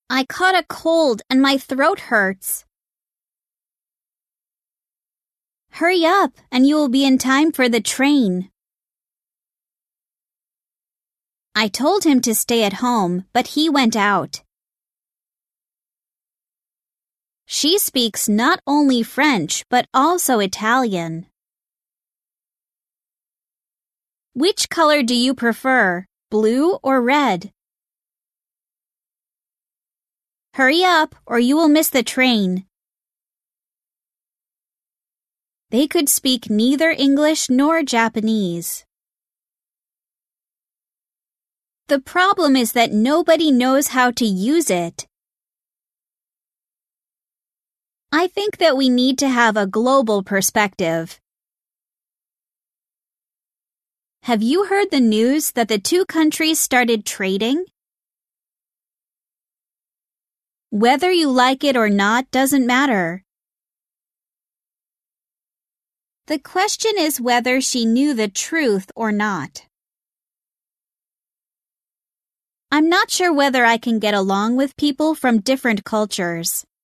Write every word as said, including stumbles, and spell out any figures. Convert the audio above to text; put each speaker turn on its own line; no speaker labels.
I caught a cold and my throat hurts. Hurry up and you will be in time for the train. I told him to stay at home, but he went out. She speaks not only French, but also Italian. Which color do you prefer, blue or red? Hurry up, or you will miss the train. They could speak neither English nor Japanese. The problem is that nobody knows how to use it. I think that we need to have a global perspective. Have you heard the news that the two countries started trading? Whether you like it or not doesn't matter. The question is whether she knew the truth or not. I'm not sure whether I can get along with people from different cultures.